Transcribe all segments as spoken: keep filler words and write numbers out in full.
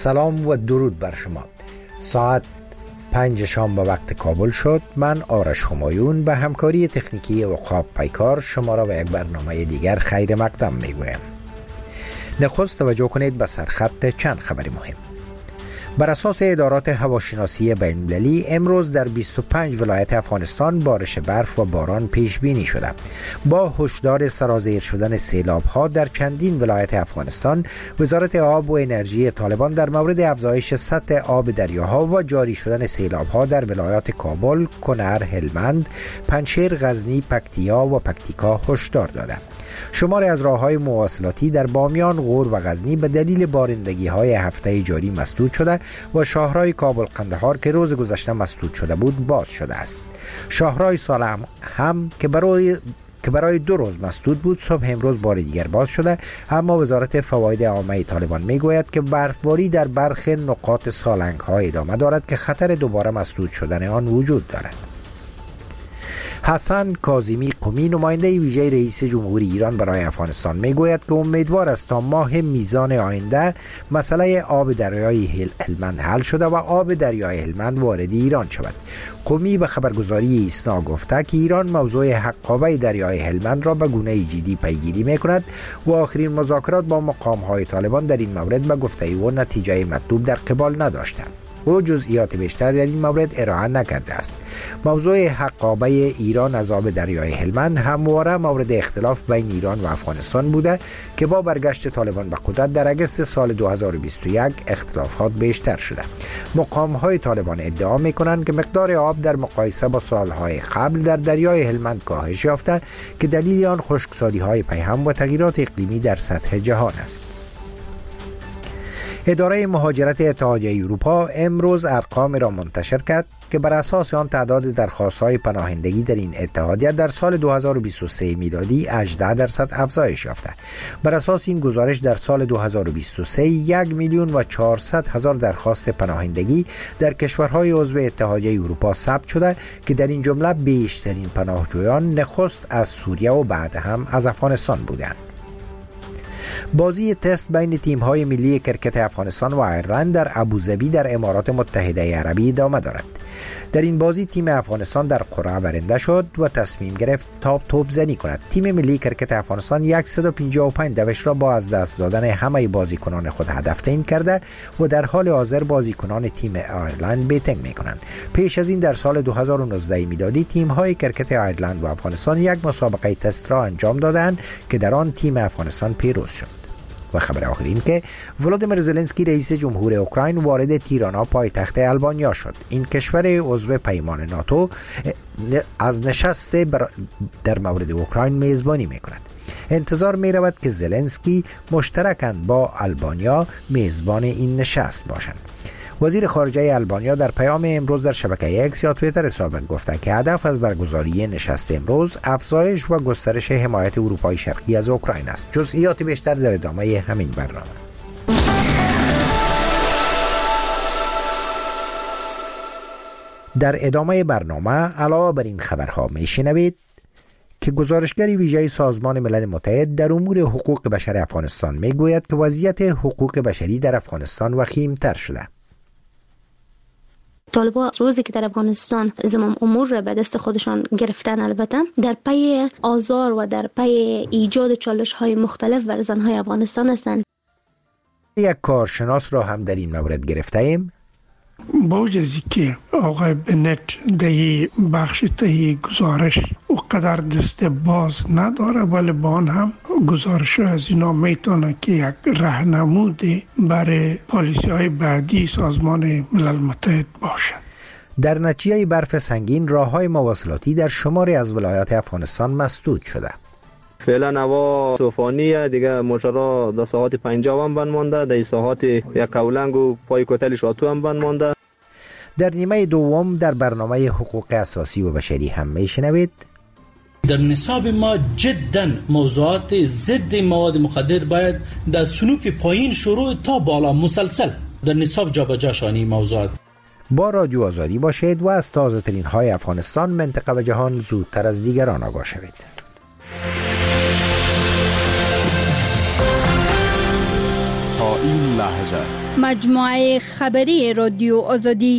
سلام و درود بر شما. ساعت پنج شام به وقت کابل شد. من آرش همایون به همکاری تکنیکی عقاب پیکار شما را به یک برنامه دیگر خیر مقدم میگویم. نخست توجه کنید به سرخط چند خبر مهم. بر اساس ادارات هواشناسی بین‌المللی امروز در بیست و پنج ولایت افغانستان بارش برف و باران پیش بینی شده. با هشدار سرازیر شدن سیلاب‌ها در چندین ولایت افغانستان، وزارت آب و انرژی طالبان در مورد افزایش سطح آب دریاها و جاری شدن سیلاب‌ها در ولایات کابل، کنر، هلمند، پنجشیر، غزنی، پکتیا و پکتیکا هشدار داده. شماری از راه‌های مواصلاتی در بامیان، غور و غزنی به دلیل بارندگی‌های هفته جاری مسدود شده و شاهراه کابل قندهار که روز گذشته مسدود شده بود باز شده است. شاهراه سالم هم که برای که برای دو روز مسدود بود صبح امروز بار دیگر باز شده، اما وزارت فواید عامه طالبان میگوید که برفباری در برخی نقاط سالنگ ها ادامه دارد که خطر دوباره مسدود شدن آن وجود دارد. حسن کاظمی قمی، نماینده ویژه رئیس جمهوری ایران برای افغانستان، میگوید که امیدوار است تا ماه میزان آینده مسئله آب دریای هلمند حل شده و آب دریای هلمند وارد ایران شود. قمی به خبرگزاری ایسنا گفته که ایران موضوع حقابه دریای هلمند را به گونه جدی پیگیری میکند و آخرین مذاکرات با مقام‌های طالبان در این مورد به گفته او نتیجه مطلوب در قبال نداشتند. او جزئیات بیشتر در این مورد ارائه نکرده است. موضوع حقابه ایران از آب دریای هلمند همواره مورد اختلاف بین ایران و افغانستان بوده که با برگشت طالبان به قدرت در اگست سال دو هزار و بیست و یک اختلافات بیشتر شده. مقام‌های طالبان ادعا می‌کنند که مقدار آب در مقایسه با سال‌های قبل در دریای هلمند کاهش یافته که دلیل آن خشکسالی‌های پیهم و تغییرات اقلیمی در سطح جهان است. اداره مهاجرت اتحادیه اروپا امروز ارقام را منتشر کرد که بر اساس آن تعداد درخواست‌های پناهندگی در این اتحادیه در سال دو هزار و بیست و سه میلادی هجده درصد افزایش یافته. بر اساس این گزارش در سال دو هزار و بیست و سه یک میلیون و چهارصد هزار درخواست پناهندگی در کشورهای عضو اتحادیه اروپا ثبت شده که در این جمله بیشترین پناهجویان نخست از سوریه و بعد هم از افغانستان بودند. بازی تست بین تیم‌های ملی کرکت افغانستان و ایرلند در ابوظبی در امارات متحده عربی ادامه دارد. در این بازی تیم افغانستان در قرعه برنده شد و تصمیم گرفت تا توپ زنی کند. تیم ملی کرکت افغانستان صد و پنجاه و پنج دوش را با از دست دادن همه بازیکنان خود هدف تعیین کرده و در حال حاضر بازیکنان تیم ایرلند بیتنگ می‌کنند. پیش از این در سال دو هزار و نوزده میلادی تیم‌های کرکت ایرلند و افغانستان یک مسابقه تست را انجام دادند که در آن تیم افغانستان پیروز شد. و خبر آخر این که ولادیمیر زلنسکی رئیس جمهور اوکراین وارد تیرانا پایتخت آلبانیا شد. این کشور عضو پیمان ناتو از نشست در مورد اوکراین میزبانی میکند. انتظار می رود که زلنسکی مشترکاً با آلبانیا میزبان این نشست باشند. وزیر خارجه آلبانیا در پیام امروز در شبکه اکس یا توییتر سابق گفته که هدف از برگزاری نشست امروز افزایش و گسترش حمایت اروپای شرقی از اوکراین است. جزئیات بیشتر در ادامه همین برنامه. در ادامه برنامه علاوه بر این خبرها میشنوید که گزارشگر ویژه سازمان ملل متحد در امور حقوق بشر افغانستان میگوید که وضعیت حقوق بشری در افغانستان وخیم‌تر شده. طالبان روزی که در افغانستان زمام امور را به دست خودشان گرفتن، البته در پی آزار و در پی ایجاد چالش های مختلف بر زنهای افغانستان هستند. یک کارشناس را هم در این مورد گرفته ایم. با وجهی که آقای بنت در بخش تهیه گزارش و قدر دست باز نداره، ولی با آن هم گزارش از اینا میتونه که یک راهنمود برای پالیسی های بعدی سازمان ملل متحد باشه. در نتیجه برف سنگین راههای مواصلاتی در شماری از ولایات افغانستان مسدود شده. فعلا هوا طوفانیه دیگه، موشرا در ساعت پنجاه هم بند مانده، در ساعت یک قولنگ و پای کتل شاتو هم بند مانده. در نیمه دوم در برنامه حقوق اساسی و بشری هم میشنوید. در نصاب ما جدا موضوعات ضد مواد مخدر باید در صنوف پایین شروع تا بالا مسلسل در نصاب جابجا شانی موضوعات. با رادیو آزادی باشید و از تازه ترین های افغانستان، منطقه و جهان زودتر از دیگران آگاه شوید. تا این لحظه. مجموعه خبری رادیو آزادی.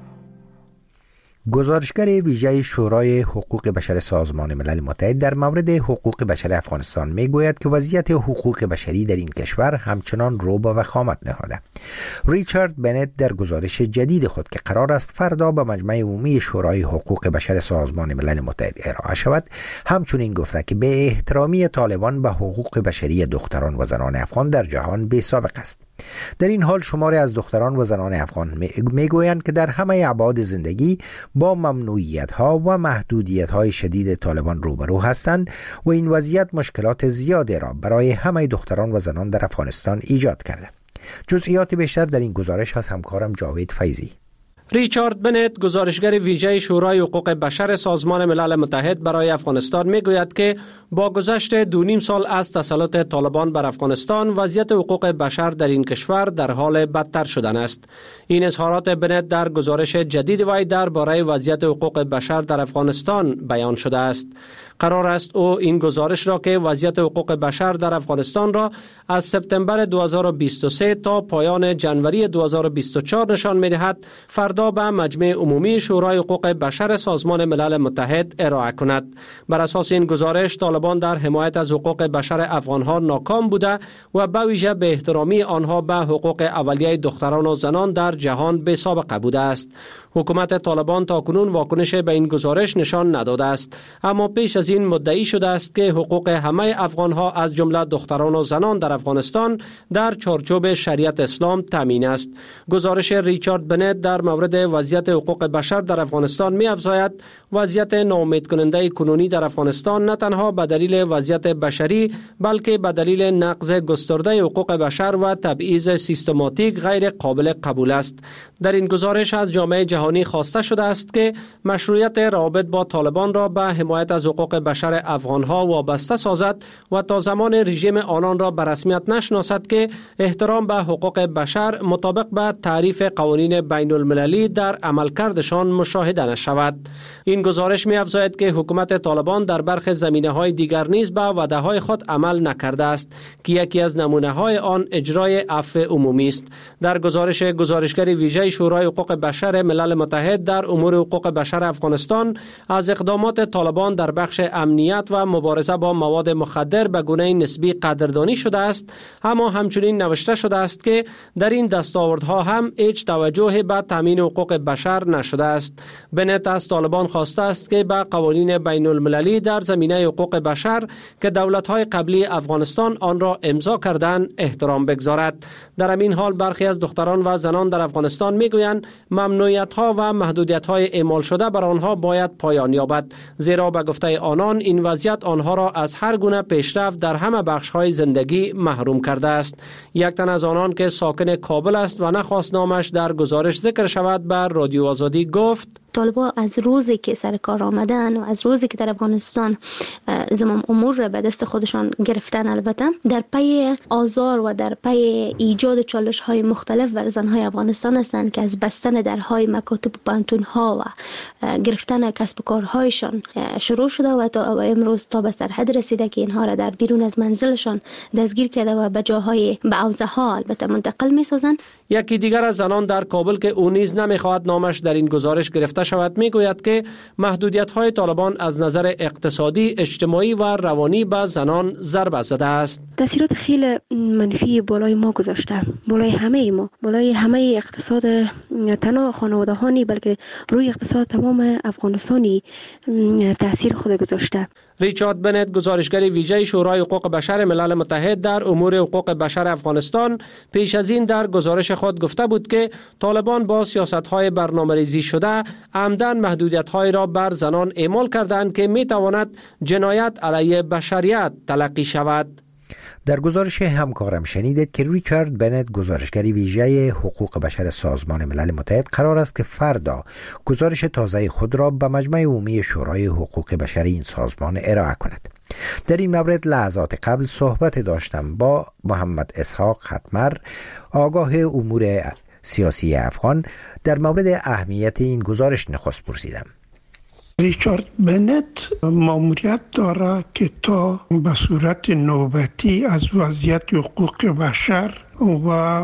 گزارشگر ویژه شورای حقوق بشر سازمان ملل متحد در مورد حقوق بشر افغانستان میگوید که وضعیت حقوق بشری در این کشور همچنان رو به وخامت نهاده. ریچارد بنت در گزارش جدید خود که قرار است فردا به مجمع عمومی شورای حقوق بشر سازمان ملل متحد ارائه شود، همچنین گفته که به احترامی طالبان به حقوق بشری دختران و زنان افغان در جهان بی‌سابق است. در این حال شماری از دختران و زنان افغان میگویند که در همه ابعاد زندگی با ممنوعیت ها و محدودیت های شدید طالبان روبرو هستند و این وضعیت مشکلات زیادی را برای همه دختران و زنان در افغانستان ایجاد کرده. جزئیات بیشتر در این گزارش از همکارم جاوید فیضی. ریچارد بنت، گزارشگر ویژه شورای حقوق بشر سازمان ملل متحد برای افغانستان میگوید که با گذشت دو نیم سال از تسلط طالبان بر افغانستان، وضعیت حقوق بشر در این کشور در حال بدتر شدن است. این اظهارات بنت در گزارش جدید وی درباره وضعیت حقوق بشر در افغانستان بیان شده است. قرار است او این گزارش را که وضعیت حقوق بشر در افغانستان را از سپتامبر دو هزار و بیست و سه تا پایان جنوری دو هزار و بیست و چهار نشان می‌دهد، فردا به مجمع عمومی شورای حقوق بشر سازمان ملل متحد ارائه کند. بر اساس این گزارش، طالبان در حمایت از حقوق بشر افغانها ناکام بوده و به ویژه به احترامی آنها به حقوق اولیه دختران و زنان در جهان بی‌سابقه بوده است. حکومت طالبان تاکنون واکنش به این گزارش نشان نداده است، اما پیش از این مدعی شده است که حقوق همه افغانها از جمله دختران و زنان در افغانستان در چارچوب شریعت اسلام تامین است. گزارش ریچارد بنت در مورد وضعیت حقوق بشر در افغانستان می افزاید وضعیت ناامید کننده کنونی در افغانستان نه تنها به دلیل وضعیت بشری بلکه به دلیل نقض گسترده حقوق بشر و تبعیض سیستماتیک غیر قابل قبول است. در این گزارش از جامعه جهانی خواسته شده است که مشروعیت روابط با طالبان را به حمایت از حقوق بشر افغانها وابسته سازد و تا زمان رژیم آنان را به رسمیت نشناسد که احترام به حقوق بشر مطابق به تعریف قوانین بین المللی در عملکردشان مشاهده نشود. این گزارش می افزاید که حکومت طالبان در برخی زمینه‌های دیگر نیز به وعده‌های خود عمل نکرده است که یکی از نمونه‌های آن اجرای عفو عمومی است. در گزارش گزارشگر ویژه شورای حقوق بشر ملل متحد در امور حقوق بشر افغانستان از اقدامات طالبان در بخش امنیت و مبارزه با مواد مخدر به گونه نسبی قدردانی شده است، اما همچنین نوشته شده است که در این دستاوردها هم هیچ توجه به تامین حقوق بشر نشده است. بنت از طالبان خواسته است که به قوانین بین المللی در زمینه حقوق بشر که دولت‌های قبلی افغانستان آن را امضا کردند احترام بگذارد. در همین حال برخی از دختران و زنان در افغانستان میگویند ممنوعیت‌ها و محدودیت‌های اعمال شده بر آنها باید پایان یابد، زیرا به گفته آنان این وضعیت آنها را از هر گونه پیشرفت در همه بخش‌های زندگی محروم کرده است. یک تن از آنان که ساکن کابل است و نخواست نامش در گزارش ذکر شود بر رادیو آزادی گفت: طالبان از روزی که سر کار آمدن و از روزی که در افغانستان زمام امور را به دست خودشان گرفتن، البته در پی آزار و در پی ایجاد چالش های مختلف بر زنهای افغانستان هستند که از بستن درهای مکاتب و پانتون ها و گرفتن کسب و کارهایشان شروع شده و تا امروز تا به سرحد رسیده که اینها را در بیرون از منزلشان دستگیر کرده و به جاهای به حوزه ها البته منتقل می سازند. یکی دیگر از زنان در کابل که او نیز نمیخواهد نامش در این گزارش گرفته شود میگوید که محدودیت‌های طالبان از نظر اقتصادی، اجتماعی و روانی به زنان ضربه زده است. تاثیرات خیلی منفی بالای ما گذاشته، بالای همه ما، بالای همه اقتصاد تنها خانواده‌هانی بلکه روی اقتصاد تمام افغانستانی تاثیر خود گذاشته. ریچارد بنت، گزارشگر ویژه شورای حقوق بشر ملل متحد در امور حقوق بشر افغانستان، پیش از این در گزارش خود گفته بود که طالبان با سیاست‌های برنامه‌ریزی شده عمدن محدودیت‌های را بر زنان اعمال کردند که می‌تواند جنایت علیه بشریت تلقی شود. در گزارش همکارم شنیدید که ریچارد بنت، گزارشگر ویژه حقوق بشر سازمان ملل متحد، قرار است که فردا گزارش تازه خود را به مجمع عمومی شورای حقوق بشر این سازمان ارائه کند. در این مورد لحظات قبل صحبت داشتم با محمد اسحاق ختمر، آگاه امور سیاسی افغان. در مورد اهمیت این گزارش نخست پرسیدم. ریچارد بنت ماموریت داره که تا به صورت نوبتی از وضعیت حقوق بشر و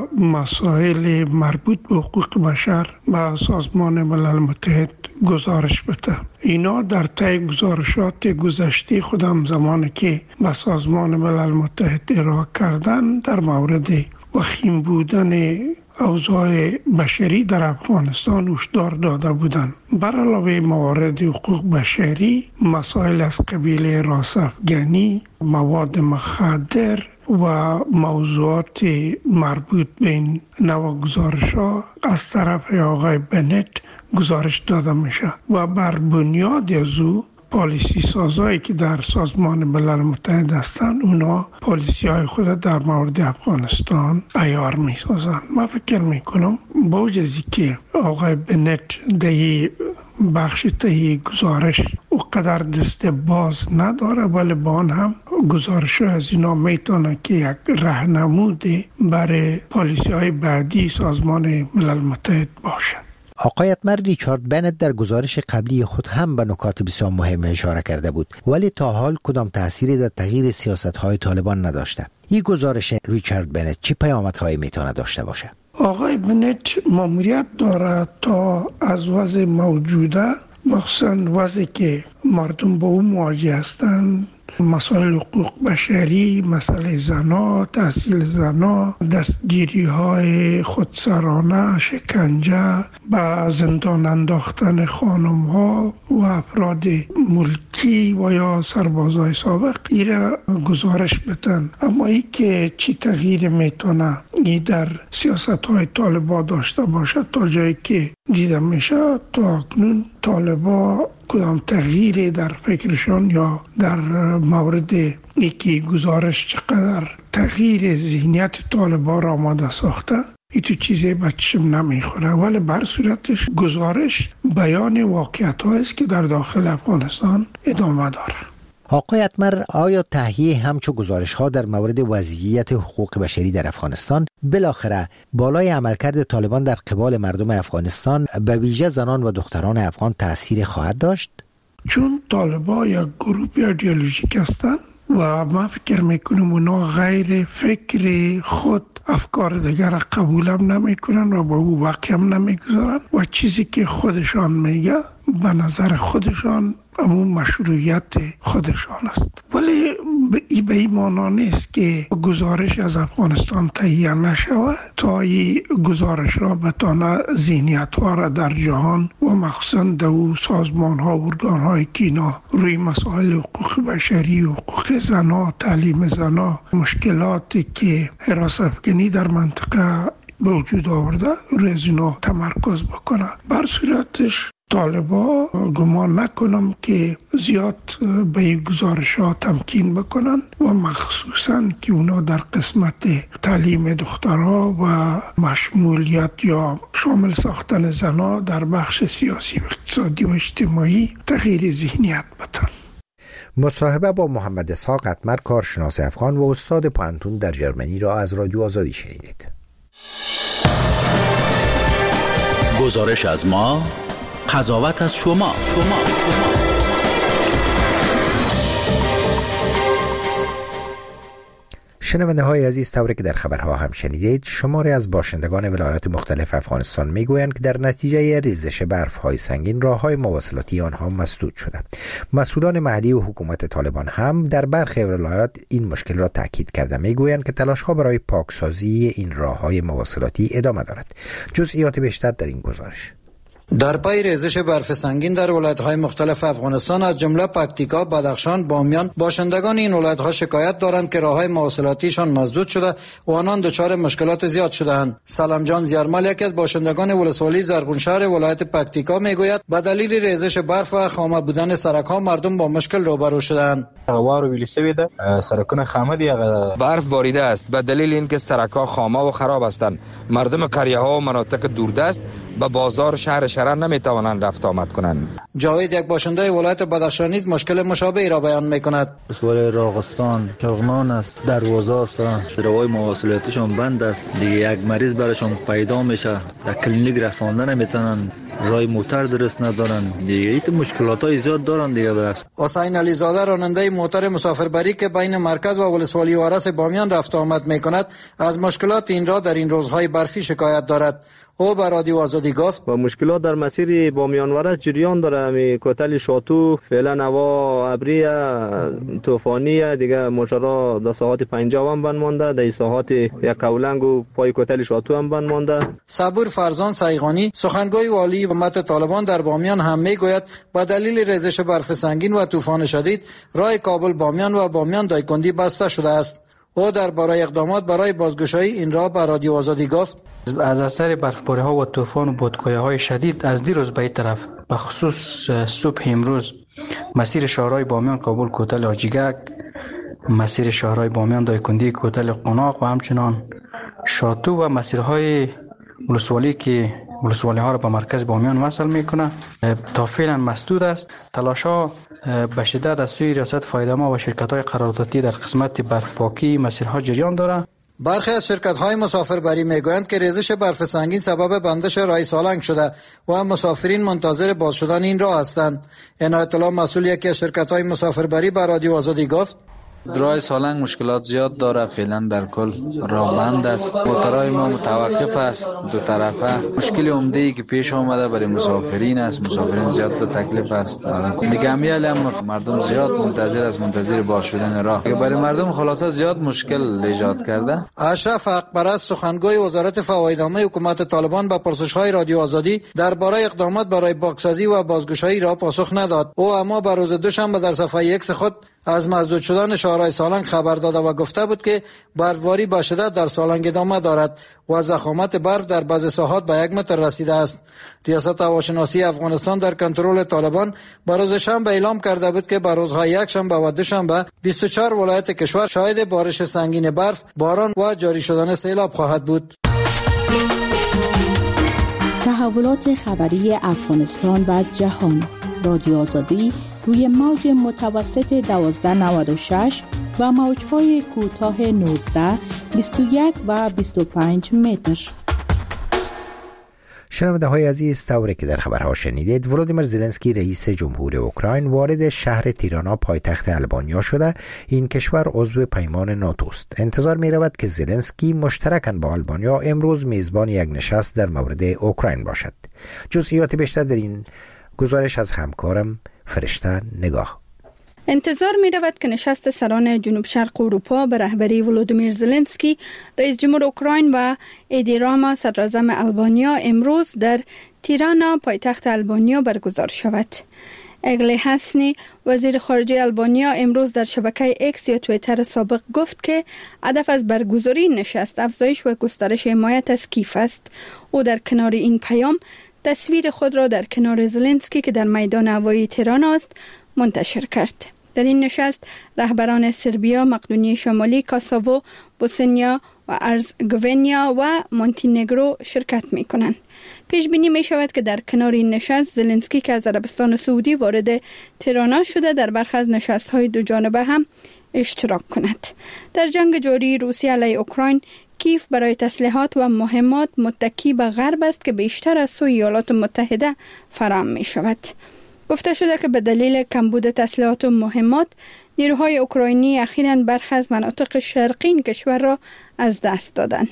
مسائل مربوط به حقوق بشر به سازمان ملل متحد گزارش بده. اینا در طی گزارشات گذشته خودم زمانی که به سازمان ملل متحد ارائه کردن در مورد وخیم بودن اوضاع بشری در افغانستان هشدار داده بودند. بر علاوه موارد حقوق بشری، مسائل از قبیل راسافگنی، مواد مخدر و موضوعات مربوط به این نوع گزارش ها از طرف آقای بنت گزارش داده میشه و بر بنیاد از او پالیسی سازایی که در سازمان ملل متحد هستند اونا پالیسی های خود در مورد افغانستان عیار می سازند. من فکر می کنم با وجزی که آقای بنت در بخش تهی گزارش او قدر دست باز نداره، ولی با آن هم گزارش از اینا میتونه که یک راهنمود برای پالیسی های بعدی سازمان ملل متحد باشه. آقای اتمر، ریچارد بنت در گزارش قبلی خود هم به نکات بسیار مهم اشاره کرده بود، ولی تا حال کدام تأثیری در تغییر سیاست‌های طالبان نداشته. این گزارش ریچارد بنت چه پیامدهایی میتونه داشته باشه؟ آقای بنت ماموریت داره تا از وضع موجوده، مخصوصا وضعی که مردم با اون مواجه هستند، مسائل حقوق بشری، مسئله زنا، تحصیل زنا، دستگیری های خودسرانه، شکنجه، به زندان انداختن خانم ها و افراد ملکی و یا سربازای سابق ایره گزارش بدن. اما ای که چی تغییر میتونه ای در سیاست های طالبا داشته باشه، تا جایی که دیده میشه تا اکنون طالبا کدام تغییری در فکرشان یا در مورد یکی گزارش چقدر تغییر ذهنیت طالبا را آماده ساخته، این تو چیزی به چشم نمیخوره، ولی بر صورتش گزارش بیان واقعیت است که در داخل افغانستان ادامه داره. آقای اتمر، آیا تهیه همچو گزارش ها در مورد وضعیت حقوق بشری در افغانستان بالاخره بالای عملکرد طالبان در قبال مردم افغانستان به ویژه زنان و دختران افغان تأثیر خواهد داشت؟ چون طالبان یک گروه ایدئولوژیک هستند و من فکر میکنم اونا غیر فکر خود افکار دیگر قبول هم نمیکنن و با او واقع هم نمیگذارن و چیزی که خودشان میگه به نظر خودشان همون مشروعیت خودشان است. ولی ای به این معنا نیست که گزارش از افغانستان تهیه نشود تا این گزارش را بتانه ذهنیت ها را در جهان و مخصوصا در سازمان ها و ارگان های که اینا روی مسائل حقوق بشری، حقوق زنا، تعلیم زنا، مشکلاتی که حراس افغانی در منطقه به وجود آورده روی از اینا تمرکز بکنه. بر صورتش طالبا گمان نکنم که زیاد به این گزارش ها تمکین بکنن و مخصوصا که اونا در قسمت تعلیم دخترها و مشمولیت یا شامل ساختن زنها در بخش سیاسی و اقتصادی و اجتماعی تغییر ذهنیت بدن. مصاحبه با محمد اسحاق اتمر، کارشناس افغان و استاد پانتون در جرمنی را از رادیو آزادی شنیدید. گزارش از ما، قضاوت از شما. شما. شنونده های عزیز، طوری که در خبرها هم شنیدید، شماری از باشندگان ولایات مختلف افغانستان میگویند که در نتیجه ریزش برف های سنگین راه های مواصلاتی آنها مسدود شده. مسئولان محلی و حکومت طالبان هم در برخی ولایات این مشکل را تاکید کرده میگویند که تلاش ها برای پاکسازی این راه های مواصلاتی ادامه دارد. جزئیات بیشتر در این گزارش. در پی ریزش برف سنگین در ولایت‌های مختلف افغانستان از جمله پکتیکا، بدخشان، بامیان، باشندگان این ولایت‌ها شکایت دارند که راه‌های مواصلاتیشان مسدود شده و آنان دچار مشکلات زیاد شده‌اند. سلام جان زیارمل، یکی از باشندگان ولسوالی زرغونشهر ولایت پکتیکا میگوید به دلیل ریزش برف و خامه بودن سرک‌ها مردم با مشکل روبرو شده‌اند. وارو ویلی سوی ده سرکونه خامه دی، برف باریده است. به دلیل اینکه سرک‌ها خامه و خراب هستند، مردم قریه‌ها و مناطق دوردست به بازار شهر شهر نمیتوانند رفت آمد کنند. جاوید، یک باشنده ولایت بدخشان، مشکل مشابهی را بیان میکند. ولایت راغستان چغنان است، دروازه است، راههای مواصلاتیشون بند است. دیگه یک مریض براشون پیدا میشه، در کلینیک رسانده نمیتونن، رای موتر درست ندارن دیگه. این مشکلات های زیاد دارن دیگه. بس حسین علی زاده راننده موتر مسافربری که بین مرکز و ولسوالی وارث بامیان رفت آمد میکند از مشکلات این را در این روزهای برفی شکایت دارد. او به رادیو آزادی گفت و مشکلات در مسیر بامیان ورس جریان داره. می کوتل شاتو فعلا هوا ابری طوفانی دیگه ماجرا در ساعت پنجاه هم بند مانده، در ساعت یک کولنگ و پای کوتل شاتو هم بند مانده. صبور فرزان سیغانی سخنگوی والی حکومت طالبان در بامیان هم میگوید با دلیل ریزش برف سنگین و طوفان شدید راه کابل بامیان و بامیان دایکندی بسته شده است. او درباره اقدامات برای بازگشایی این راه به رادیو آزادی گفت از اثر برفباری ها و طوفان و بادگاه های شدید از دیروز به این طرف به خصوص صبح امروز مسیر شهرهای بامیان کابل کوتل آجیگک، مسیر شهرهای بامیان دایکندی کوتل قناق و همچنان شاتو و مسیرهای ولسوالی که ولسوالی ها را به مرکز بامیان وصل میکنه تا فعلا مسدود است. تلاش ها به شدت از سوی ریاست فایده‌ما و شرکت های قراردادی در قسمت برفپاکی مسیرها جریان دارد. برخی از شرکت‌های مسافربری میگویند که ریزش برف سنگین سبب بندش راه سالنگ شده و مسافرین منتظر باز شدن این راه هستند. این اطلاع مسئول یکی از شرکت‌های مسافربری به رادیو آزادی گفت راه سالنگ مشکلات زیاد داره، فعلا در کل راه بند است، موترهای ما متوقف است دو طرفه. مشکل عمده ای که پیش آمده برای مسافرین است، مسافرین زیاد به تکلیف است. دیگه امیال هم مردم زیاد منتظر است، منتظر باز شدن راه که برای مردم خلاصه زیاد مشکل ایجاد کرده. اشرف حقپرست سخنگوی وزارت فوایدنامه حکومت طالبان به پرسش‌های رادیو آزادی درباره اقدامات برای پاکسازی و بازگشایی راه پاسخ نداد. او اما به روز دوشنبه در صفحه ایکس خود از مسدود شدن شهرهای سالنگ خبر داده و گفته بود که برفباری با شدت در سالنگ ادامه دارد و ضخامت برف در بعضی ساحات به یک متر رسیده است. ریاست هواشناسی افغانستان در کنترل طالبان با روز شنبه اعلام کرده بود که به روزهای یک شنبه و دوشنبه بیست و چهار ولایت کشور شاهد بارش سنگین برف، باران و جاری شدن سیلاب خواهد بود. تحولات خبری افغانستان و جهان. رادیو آزادی روی موج متوسط دوازده نود و شش و موج‌های کوتاه نوزده، بیست و یک و بیست و پنج متر. شنونده های عزیز، طوری که در خبرها شنیدید، ولودیمیر زلنسکی رئیس جمهور اوکراین وارد شهر تیرانا پایتخت آلبانیا شده. این کشور عضو پیمان ناتو است. انتظار می رود که زلنسکی مشترکاً با آلبانیا امروز میزبان یک نشست در مورد اوکراین باشد. جزئیات بیشتر در این گزارش از همکارم فرشته نگاه. انتظار می رود که نشست سران جنوب شرق اروپا به رهبری ولودیمیر زلنسکی رئیس جمهور اوکراین و ایدی راما صدر اعظم آلبانیا امروز در تیرانا پایتخت آلبانیا برگزار شود. اگلی حسنی وزیر خارجه آلبانیا امروز در شبکه اکس یا توییتر سابق گفت که هدف از برگزاری نشست افزایش و گسترش حمایت از کیف است. او در کنار این پیام تصویر خود را در کنار زلنسکی که در میدان هوایی تهران است منتشر کرد. در این نشست رهبران سربیا، مقدونیه شمالی، کاساوو، بوسنیا و ارزگوینیا و مونتینگرو شرکت می کنند. پیش بینی می شود که در کنار این نشست زلنسکی که از عربستان سعودی وارد تهران شده در برخی از نشست های دو جانبه هم اشتراک کند. در جنگ جاری روسیه علیه اوکراین، کیف برای تسلیحات و مهمات متکی به غرب است که بیشتر از سوی ایالات متحده فراهم می شود. گفته شده که به دلیل کمبود تسلیحات و مهمات نیروهای اوکراینی اخیراً برخی از مناطق شرقی کشور را از دست دادند.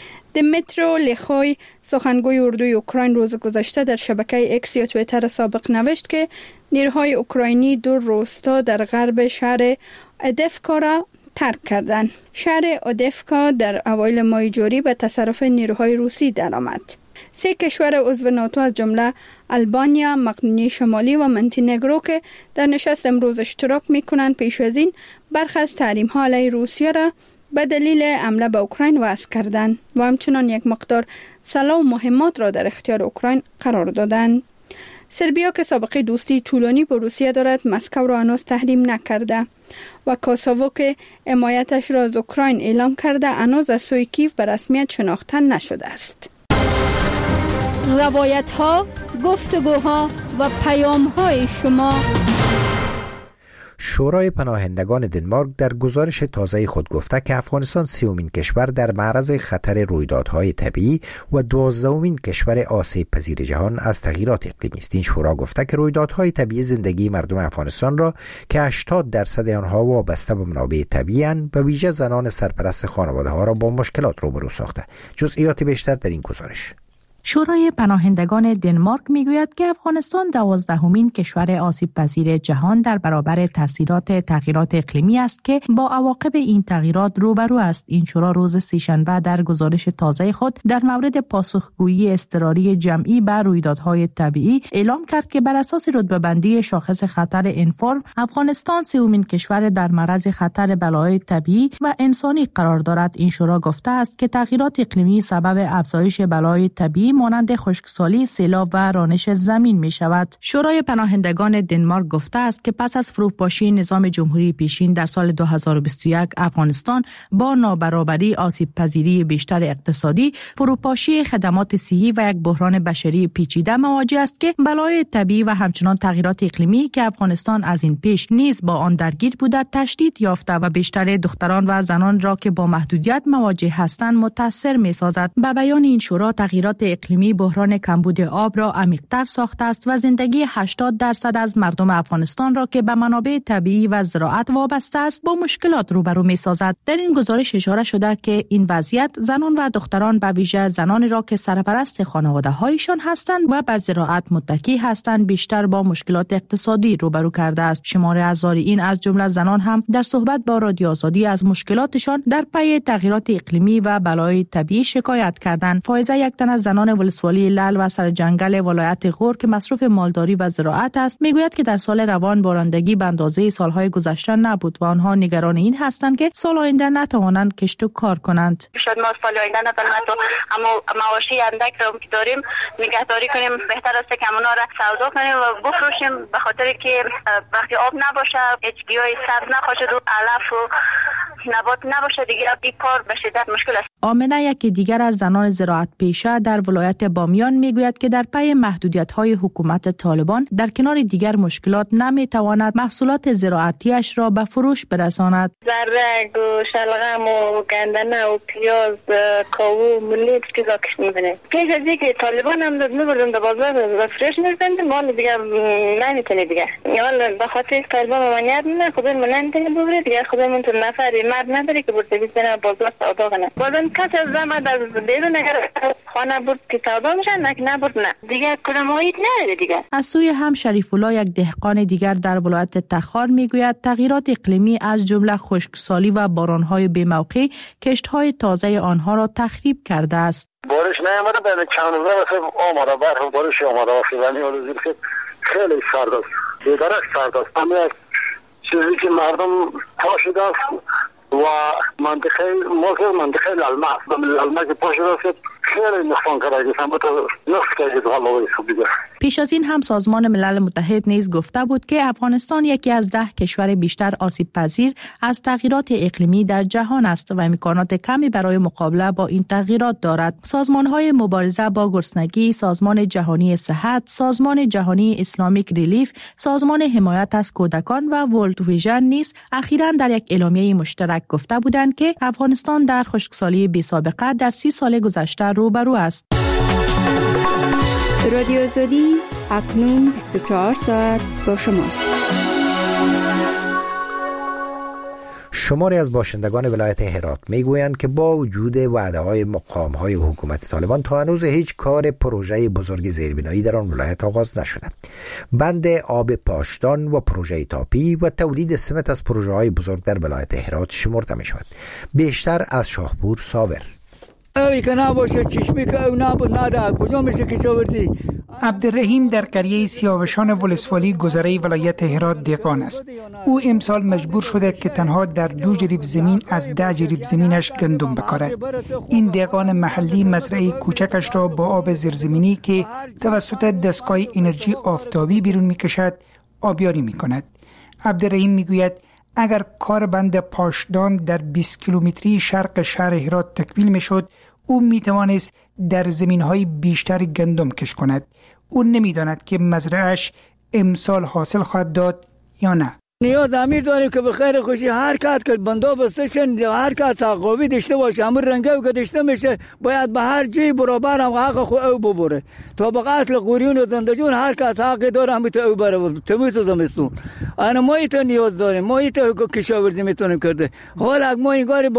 دمیترو لیخوی سخنگوی اردوی اوکراین روز گذشته در شبکه اکس یا توییتر سابق نوشت که نیروهای اوکراینی دو روستا در غرب شهر ادفکا را ترک کردند. شهر اودفکا در اوایل ماه جاری به تصرف نیروهای روسی درآمد. سه کشور عضو ناتو از جمله آلبانیا، مقدونیه شمالی و مونتینگرو که در نشست امروز اشتراک می‌کنند پیش از این برخی از تحریم‌ها علیه روسیه را به دلیل حمله به اوکراین وضع کردند و همچنان یک مقدار سلاح و مهمات را در اختیار اوکراین قرار دادند. سربیا که سابقه دوستی طولانی با روسیه دارد مسکو را هنوز تحریم نکرده و کاساوو که حمایتش را از اوکراین اعلام کرده هنوز از سوی کیف به رسمیت شناخته نشده است. روایت ها، گفتگوها و پیام های شما. شورای پناهندگان دنمارک در گزارش تازه خود گفته که افغانستان سیومین کشور در معرض خطر رویدادهای طبیعی و دوازدهمین کشور آسیب پذیر جهان از تغییرات اقلیمی است. این شورا گفته که رویدادهای طبیعی زندگی مردم افغانستان را که هشتاد درصد آنها وابسته به منابع طبیعی اند، به ویژه زنان سرپرست خانواده ها را با مشکلات روبرو ساخته. جزئیات بیشتر در این گزارش. شورای پناهندگان دنمارک میگوید که افغانستان دوازدهمین کشور آسیب پذیر جهان در برابر تاثیرات تغییرات اقلیمی است که با عواقب این تغییرات روبرو است. این شورا روز سه‌شنبه در گزارش تازه خود در مورد پاسخگویی اضطراری جمعی بر رویدادهای طبیعی اعلام کرد که بر اساس رتبه‌بندی شاخص خطر انفورم، افغانستان سومین کشور در معرض خطر بلاهای طبیعی و انسانی قرار دارد. این شورا گفته است که تغییرات اقلیمی سبب افزایش بلای طبیعی مانند خشکسالی، سیلاب و رانش زمین می شود. شورای پناهندگان دنمارک گفته است که پس از فروپاشی نظام جمهوری پیشین در سال دو هزار و بیست و یک، افغانستان با نابرابری، آسیب پذیری بیشتر اقتصادی، فروپاشی خدمات صحی و یک بحران بشری پیچیده مواجه است که بلای طبیعی و همچنان تغییرات اقلیمی که افغانستان از این پیش نیز با آن درگیر بوده تشدید یافته و بیشتر دختران و زنان را که با محدودیت مواجه هستند متاثر می سازد. به بیان این شورا، تغییرات اقلیمی بحران کمبود آب را عمیق‌تر ساخته است و زندگی هشتاد درصد از مردم افغانستان را که به منابع طبیعی و زراعت وابسته است با مشکلات روبرو می‌سازد. در این گزارش اشاره شده که این وضعیت زنان و دختران، به ویژه زنانی را که سرپرست خانواده‌هایشان هستند و به زراعت متکی هستند، بیشتر با مشکلات اقتصادی روبرو کرده است. شمار از زارعین از جمله زنان هم در صحبت با رادیو آزادی از مشکلاتشان در پی تغییرات اقلیمی و بلای طبیعی شکایت کردند. فائزه، یک تن از زنان ولسوالی لعل و سرجنگل ولایت غور که مصروف مالداری و زراعت است، میگوید که در سال روان بارندگی به اندازه سالهای گذشته نبود و آنها نگران این هستند که سال آینده نتوانند کشت و کار کنند. شاید ما سال آینده نتوانند اما مواشی اندک را که داریم نگهداری کنیم، بهتر است که اونا را سودا کنیم و بفروشیم، به خاطر که وقتی آب نباشه، هیچ گیاهی سبز نخواهد و علف و نبات نباشه دیگه، این کار به شدت مشکل است. آمنه، یکی دیگر از زنان زراعت پیشه در ولایت بامیان، میگوید که در پی محدودیت‌های حکومت طالبان در کنار دیگر مشکلات نمیتواند محصولات زراعتیش را به فروش برساند. زرد و شلغم و گندنه و پیاز، کاهو، ملی چیزا کش می‌بینه. پیش از اینکه طالبان هم داد می‌بردن در بازار و فروش می‌کردن، مال دیگه نمیتونه دیگه. حالا به خاطر طالبان ممنوعیت نه، خود من نمیتونه ببره دیگه، خود من تو نفری مرد نداره که برده بیزنه بازار سودا کنه. بازم کسی از زحمت از بیرون نگره خانه بود که سودا میشن، نه نبود نه دیگه، کلماییت نداره دیگه. از سوی هم شریف الله، یک دهقان دیگر در ولایت تخار، میگوید تغییرات اقلیمی از جمله خشکسالی و بارانهای بی‌موقع کشت‌های تازه آنها را تخریب کرده است. بارش نیامده، بعد چند روزه واسه آماده برف بارش آماده واسه ولی حالا زیر خیلی سرد است، بی‌درک سرد است. همین چیزی که مردم پاشیده است و منطقه موقع منطقه الالماس و الالماس پاشیده است خیلی نقصان کرده است. اما تو نقص کرده حالا دیگه. پیش از این هم سازمان ملل متحد نیز گفته بود که افغانستان یکی از ده کشور بیشتر آسیب پذیر از تغییرات اقلیمی در جهان است و امکانات کمی برای مقابله با این تغییرات دارد. سازمان‌های مبارزه با گرسنگی، سازمان جهانی صحت، سازمان جهانی اسلامیک ریلیف، سازمان حمایت از کودکان و ورلد ویژن نیز اخیراً در یک اعلامیه مشترک گفته بودند که افغانستان در خشکسالی بی‌سابقه در سی سال گذشته روبرو است. رادیو آزادی اکنون بیست و چهار ساعت با شماست. شماری از باشندگان ولایت هرات میگویند که با وجود وعده‌های مقام‌های حکومت طالبان تا هنوز هیچ کار پروژه بزرگ زیربنایی در آن ولایت آغاز نشده. بند آب پاشدان و پروژه تاپی و تولید سمت از پروژه‌های بزرگ در ولایت هرات شمرده می‌شود. بیشتر از شاهپور صابر. اوی که نباشه چشمی که او نبود نده کجا میشه کشاورزی. عبدالرحیم در قریه سیاوشان ولسوالی گذره ولایت هرات دهقان است. او امسال مجبور شده که تنها در دو جریب زمین از ده جریب زمینش گندم بکارد. این دهقان محلی مزرعه کوچکش را با آب زیرزمینی که توسط دستگاه انرژی آفتابی بیرون میکشد آبیاری میکند. عبدالرحیم میگوید اگر کار بند پاشدان در بیست کیلومتری شرق شهر هرات تکمیل میشد، او میتوانست در زمینهای بیشتر گندم کش کند. او نمیداند که مزرعه‌اش امسال حاصل خواهد داد یا نه. نیاز امیر داریم که به خیر خوشی هر کس که بندوبسته شن، هر کس حقوقی داشته باشه، همون رنگه که داشته میشه باید به هر جای برابر هم حق خود او ببره. تا به اصل قوریون و زندجون هر کس حقی داره هم تو او بره. تمیز و زمستون انا ما ایت نیاز داریم، ما ایت کشاورزی میتونیم کرده. حالا ما این کاری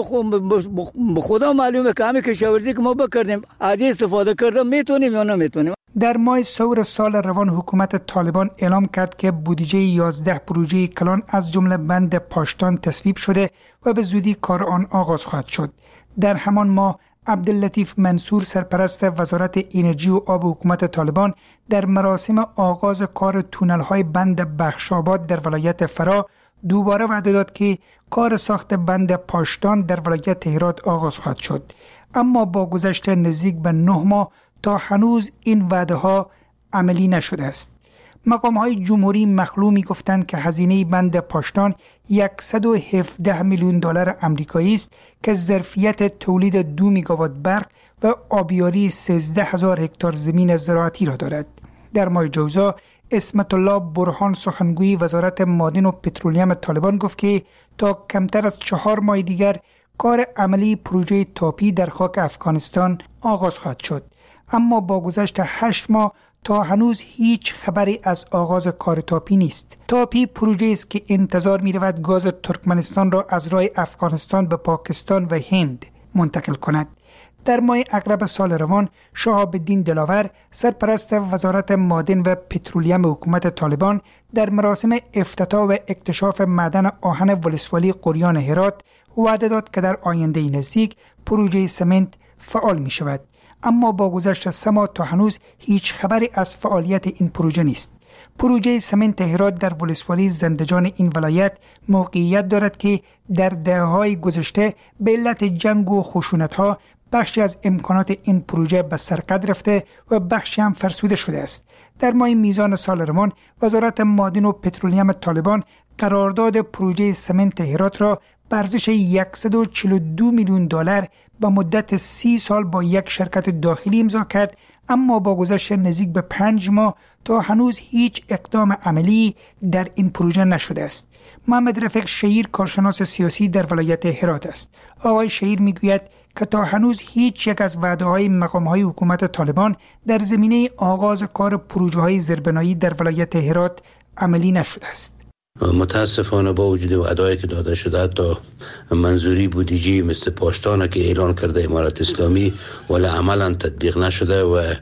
به خدا معلومه که همین کشاورزی که ما بکردیم از استفاده کردیم میتونیم یا نمیتونیم. در ماه سور سال روان حکومت طالبان اعلام کرد که بودجه یازده پروژه کلان از جمله بند پاشتان تصویب شده و به زودی کار آن آغاز خواهد شد. در همان ماه عبداللطیف منصور سرپرست وزارت انرژی و آب حکومت طالبان در مراسم آغاز کار تونل‌های بند بخشاباد در ولایت فرا دوباره وعده داد که کار ساخت بند پاشتان در ولایت هرات آغاز خواهد شد. اما با گذشت نزدیک به نه ماه تا هنوز این وعده ها عملی نشده است. مقام های جمهوری مخلو می گفتند که هزینه بند پاشتان صد و هفده میلیون دلار آمریکایی است که ظرفیت تولید دو میگاوات برق و آبیاری سیزده هزار هکتار زمین زراعتی را دارد. در ماه جوزا اسمت الله برهان سخنگوی وزارت معدن و پترولیم طالبان گفت که تا کمتر از چهار ماه دیگر کار عملی پروژه تاپی در خاک افغانستان آغاز خواهد شد. اما با گذشت هشت ماه تا هنوز هیچ خبری از آغاز کار تاپی نیست. تاپی پروژه است که انتظار می رود گاز ترکمنستان را از راه افغانستان به پاکستان و هند منتقل کند. در ماه اغرب سال روان شهاب الدین دلاور سرپرست وزارت معدن و پترولیم حکومت طالبان در مراسم افتتاح و اکتشاف معدن آهن ولسوالی قریان هرات وعده داد که در آینده نزدیک پروژه سمنت فعال می شود. اما با گذشت سه ماه تا هنوز هیچ خبری از فعالیت این پروژه نیست. پروژه سمنت هرات در ولسوالی زندجان این ولایت موقعیت دارد که در دهه‌های گذشته به علت جنگ و خشونت‌ها بخشی از امکانات این پروژه به سرقت رفته و بخشی هم فرسوده شده است. در ماه میزان سال روان وزارت معدن و پترولیم طالبان قرارداد پروژه سمنت هرات را به ارزش صد و چهل و دو میلیون دلار به مدت سی سال با یک شرکت داخلی امضا کرد، اما با گذشت نزدیک به پنج ماه تا هنوز هیچ اقدام عملی در این پروژه نشده است. محمد رفیق شهیر کارشناس سیاسی در ولایت هرات است. آقای شهیر میگوید که تا هنوز هیچ یک از وعده‌های مقام‌های حکومت طالبان در زمینه آغاز کار پروژه‌های زیربنایی در ولایت هرات عملی نشده است. متاسفانه با وجود وعده‌ای که داده شده تا منظوری بودجه مثل پاشتانه که اعلان کرده امارت اسلامی ولی عملا تطبیق نشده و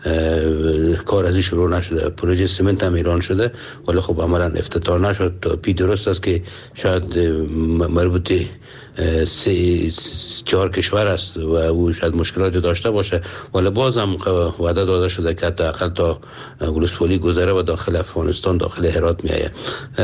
کار ازی شروع نشده. پروژه سمنت هم ایران شده ولی خب عملا افتتاح نشد. تا پی درست است که شاید مربوط سه چهار کشور است و او شاید مشکلاتی داشته باشه ولی باز هم وعده داده شده که حداقل تا ولسوالی گذره و داخل افغانستان داخل هرات می آید.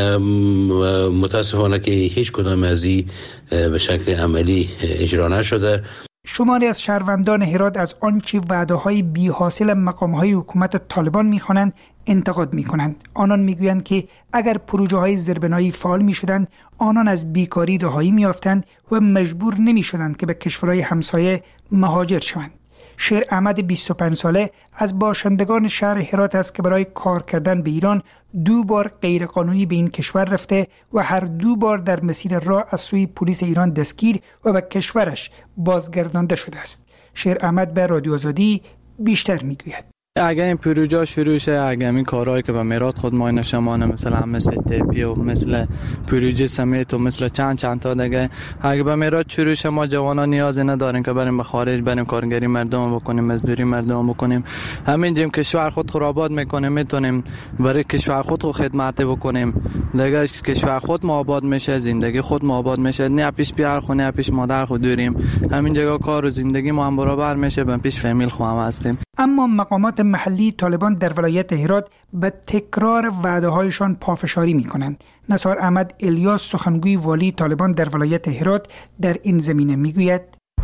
متاسفانه که هیچ کدام از این به شکل عملی اجرا نشده. شماری از شهروندان هرات از آنچه وعده‌های بی حاصل مقام‌های حکومت طالبان می‌خوانند انتقاد می‌کنند. آنان می‌گویند که اگر پروژه‌های زیربنایی فعال می‌شدند، آنان از بیکاری رهایی می‌یافتند و مجبور نمی‌شدند که به کشورهای همسایه مهاجر شوند. شیر احمد بیست و پنج ساله از باشندگان شهر هرات است که برای کار کردن به ایران دو بار غیرقانونی به این کشور رفته و هر دو بار در مسیر راه از سوی پلیس ایران دستگیر و به کشورش بازگردانده شده است. شیر احمد به رادیو آزادی بیشتر میگوید. اگر این پروژه شروع شه، اگر این کارهایی که به میرات خود ما نشمانه مثلا مثل تپی و مثل پروژه سمیت و مثل چند چند تا دیگه اگر به میرات شروع شه، ما جوانان نیاز نداریم که بریم به خارج بریم کارگری مردم بکنیم، مزدوری مردم بکنیم. همین جیم کشور خود خود آباد میکنیم، میتونیم برای کشور خود خود خدمت بکنیم. دیگه کشور خود ما آباد میشه، زندگی خود ما آباد میشه. نه پیش بیار خونه، نه پیش مادر خود دوریم. همین جگه کار و زندگی ما هم برابر میشه، به پیش فامیل خو هم هستیم. اما مقامات محلی طالبان در ولایت هرات به تکرار وعده‌هایشان پافشاری می‌کنند. نثار احمد الیاس سخنگوی والی طالبان در ولایت هرات در این زمینه میگوید: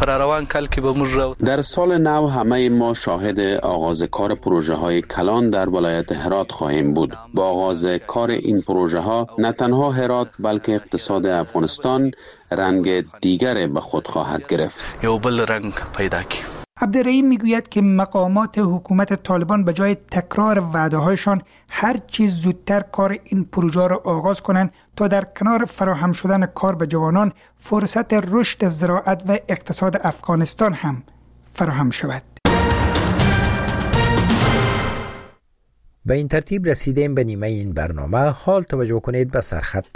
در سال نو همه ما شاهد آغاز کار پروژه های کلان در ولایت هرات خواهیم بود. با آغاز کار این پروژه ها نه تنها هرات بلکه اقتصاد افغانستان رنگ دیگر به خود خواهد گرفت. یو بل رنگ پیدا کی. عبدالرحیم میگوید که مقامات حکومت طالبان به جای تکرار وعده‌هایشان هر چیز زودتر کار این پروژه را آغاز کنند تا در کنار فراهم شدن کار به جوانان فرصت رشد زراعت و اقتصاد افغانستان هم فراهم شود. به این ترتیب رسیدیم به نیمه این برنامه. حال توجه کنید به سرخط